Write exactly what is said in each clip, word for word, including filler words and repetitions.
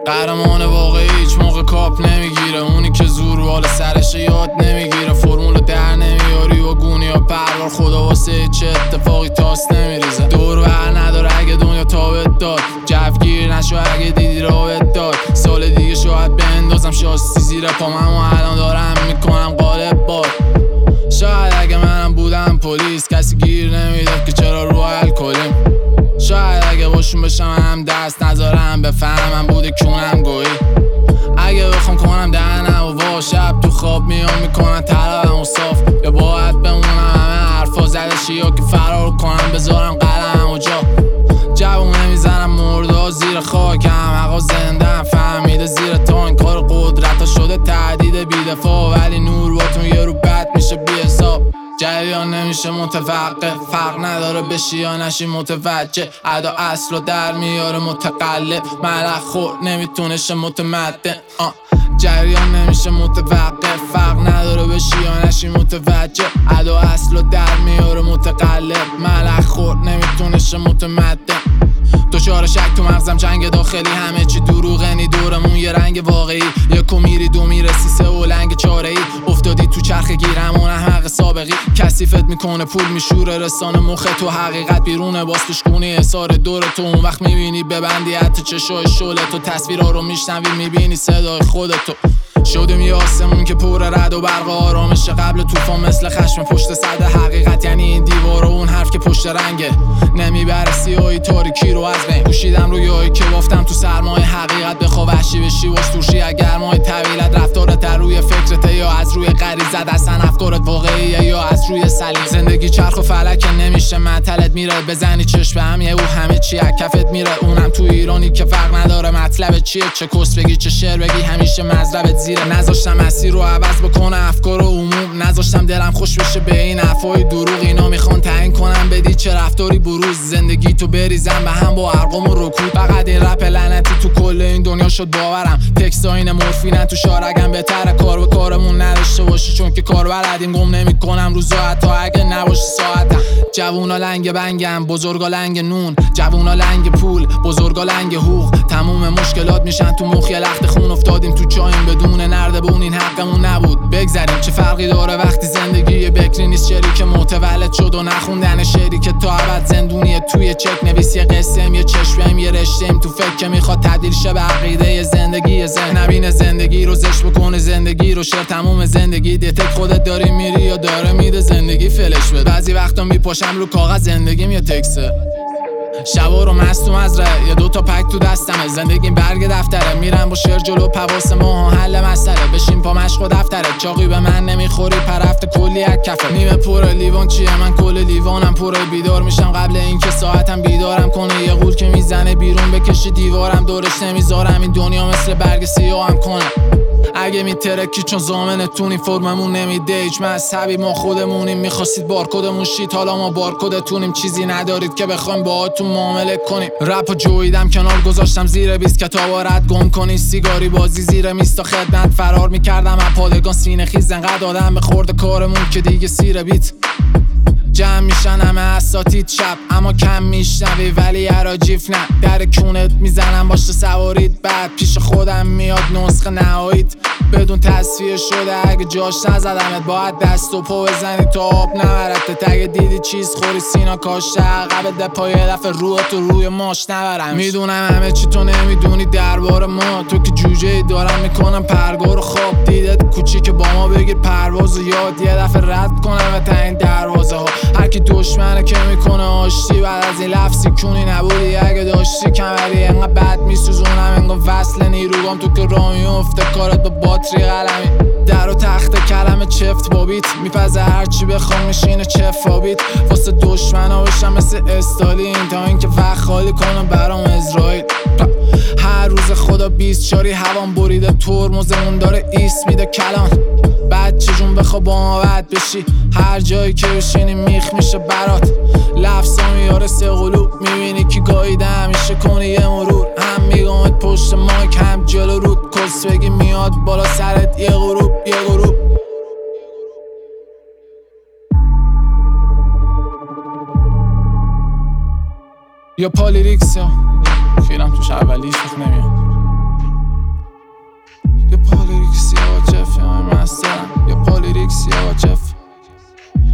قهرمان واقعی هیچ موقع کاپ نمیگیره، اونی که زور بالا سرش یاد نمیگیره. فرمولو در نمیاری و گونی یا پروار، خدا واسه چه اتفاقی تاس نمیریزه. دور ور نداره اگه دنیا تابت داد، جوگیر نشو اگه دیدی راوت داد. سال دیگه شاید بندازم شاستی زیر پام، اما الان دارم میکنم قالب باد. شاید اگه منم بودم پلیس کسی گیر نمیداد که چرا رو الکلیم. شاید اگه باشون بشم هم دست نذارم بفهمم بوده کونم گویی. اگه بخوام کنم دهنم و وا، شب تو خواب میام میکنن طلبم و صاف. یا باید بمونم همه حرفا زده شی یا که فرار کنم بذارم قلم و جا. جوونه میزنم مردا زیر خاکم، حقا زندم فهمیده زیر تانک. کار قدرت ها شده تهدید بیدفاع، ولی نور باتون یه رو بد میشه بی حساب. جریان نمیشه متوقف، فرق نداره بشی یا نشی متوجه. ادا اصل رو در میاره متقلب، ملخ خور نمیتونه شه متمدن. آه. جریان نمیشه متوقف، فرق نداره بشی یا نشی متوجه. ادا اصل رو در میاره متقلب، ملخ خور نمیتونه شه متمدن. دچار شک تو مغزم جنگ داخلی، همه چی دروغه نی دورمون یه رنگ واقعی. یکو میری دو میرسی سه و لنگ چاره ای. افتادی تو چرخ گیرمون حق سابقی، کثیفت میکنه پول میشوره رسانه مخ تو. حقیقت بیرونه باز توش کنی اثار دور تو. اون وقت میبینی ببندی حتی چشای شعله تو، تصویرها رو میشنوی میبینی صدای خودتو. شدیم یه آسمون که پر رد و برق آرامش قبل طوفان، مثل خشم پشت صد حقیقت. یعنی این دیوار و اون حرف که پشت رنگه، نمیبره سیاهی تاریکی رو از بین. پوشیدم رویایی که بافتم تو سرمای حقیقت، بخوا وحشی بشی واس توشی اگر مای طویلت. رفتارت در روی فکرته یا از روی غریزت، اصلا افکارت واقعیه یا از روی سلیم. زندگی چرخ و فلک نمیشه معطلت میره، بزنی چشم هم یه او همه چی از کفت میره. اونم تو ایرانی که فرق نداره مطلب چیه، چه کس بگی چه شعر بگی همیشه مزربت زیره. نذاشتم مسیر رو عوض بکنه افکار و عموم، نذاشتم دلم خوش بشه به این حرفای دروغ. اینا میخوان تعیین کنم بدی چه رفتاری بروز، زندگی تو بریزم به هم با ارقام و رکود. فقط این رپ لعنتی تو کل این دنیا شد باورم، تکستا این مورفینن تو شارگم بهتره کار به کارمون نداشته باشی، چون که کار بلدیم گم نمیکنم روزا حتی اگه نباشه ساعتم. جوونا لنگ بنگم بزرگا لنگ نون، جوونا لنگ پول بزرگا لنگ حقوق. تموم مشکلات میشن تو مخ یه لخت خون، افتادیم تو چایم بدون نردبون، این حقمون نبود. بگذریم چه فرقی داره وقتی زندگی بکری نیست، شعری که متولد شد و نخوندن شعری که تا ابد زندونیه. توی چک نویس یه قصه‌ام یه چشمم یه رشته‌ام تو فکر که میخواد تبدیل شه به عقیده زندگی. ذهن نبینه زندگی رو زشت بکنه زندگی رو شعر. تموم زندگی دیتک خودت داری میری یا داره میده زندگی فلش بده. بعضی وقتا میپاشم رو کاغذ زندگیم یه تکسه، شبا رو مستم از ره یه دوتا پک تو دستمه. زندگیم برگ دفتره، میرم با شعر جلو پواس ما حل مسئله. بشین پا مشق و دفتره، چاقی به من نمیخوری پرفت کلی از کفه. نیمه پر لیوان چیه من کل لیوانم پره. بیدار میشم قبل اینکه ساعتم بیدارم کنه، یه غول که میزنه بیرون بکشی دیوارم. دورش نمیذارم این دنیا مثل برگ سیاهم کنه. اگه میترکی چون زامنتونی فرممون نمیده هیچ مذهبی، ما خودمونیم. میخواستید بارکدمون شید حالا ما بارکدتونیم. چیزی ندارید که بخوایم باهاتون معامله کنیم. رپو جویدم کنار گذاشتم زیر بیست کتابا رد گم کنی. سیگاری بازی زیر میستا خدمت فرار میکردم از پادگان سینه خیز. انقدر آدم به خورد کارمون که دیگه سیر بیت. جمع میشن همه اساتید شب اما کم میشنوی ولی اراجیف نه. در کونت میزنم باشه سوارید، بعد پیش خودم میاد نسخه نهاییت بدون تصفیه شده. اگه جاش نزدمت باید دست و پا بزنی تا آب نبرد. اگه دیدی چیز خوری سینا کاشته عقب ده پای دفعه روح تو روی ماش نبرم. میدونم همه چی تو نمیدونی درباره ما، تو که جوجه دارم میکنم پرگار خواب. دیدت کوچیک با ما بگیر پرواز و یاد یه دفعه رد کنم و تا این دروازه ها. هرکی دشمنه که میکنه آشتی، بعد از این لفظی کونی نبودی اگه داشتی کمری. انقدر بد میسوزونم انگار وصل نیروگام، تو که راه میفته کارت با باتری قلمی. در و تخت کلمه چفت با بیت میپزه هرچی بخوام میشینه چفابیت. واسه دشمنا بشم مثل استالین تا اینکه وقت خالی کنم برام اسرائیل. هر روز خدا بیست شاری هوام بریده، ترمزمون داره ایس میده کلان. بچه جون بخوا با ما بد بشی، هر جایی که بشینی میخ میشه برات. لفظا میاره سه قلوب، میبینی که گاییده همیشه کنی یه مرور. هم میگامت پشت مایک هم جلو رود، کس بگی میاد بالا سرت یه غروب یه غروب. یا پالیریکس یا فیلم توش اولیش وقت نمیاد.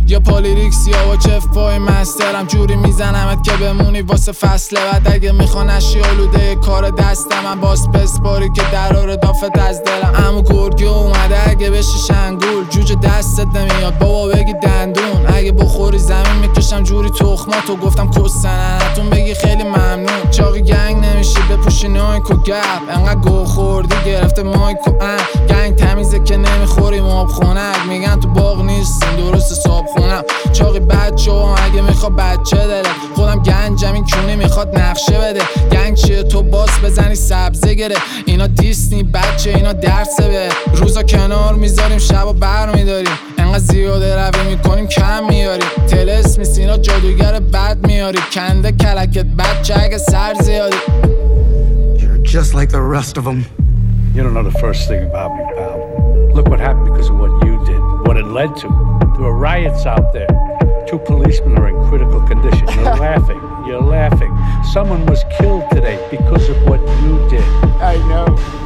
یا پالیریکس یا با چف پای مسترم جوری میزنمت که بمونی واسه فصل بعد. اگه میخوان اشی آلوده کار دستم من باز پسپاری که درار دافت از دلم. امو گرگی اومده اگه بشی شنگول جوجه دستت نمیاد بابا بگی دندون. اگه بخوری زمین میکشم جوری تخماتو گفتم کسننتون بگی خیلی ممنون. چاقی گنگ نمیشی بپوشی نایک و گپ انقدر گو خوردی گرفته مایک و ان. گنگ تمیزه که نمیخوری ماب خونک میگن تو باغ نیستیم درست صاحب خونم. چاقی بچه و اگه میخواد بچه داره خودم گنجم این کونی میخواد نقشه بده. گنگ چیه تو باس بزنی سبزه گره اینا دیسنی بچه اینا درسه به روزا کنار میذاریم شبا بر میداریم انقدر زیاده روی میکنیم کم میاریم. تلس میسینا جادوگر بد میاری کنده کلکت بچه اگه سر زیادی. You're just like the rest of them. You don't know the first thing about me, pal. Look what happened because of what you did, what it led to. There were riots out there. Two policemen are in critical condition. You're laughing. You're laughing. Someone was killed today because of what you did. I know.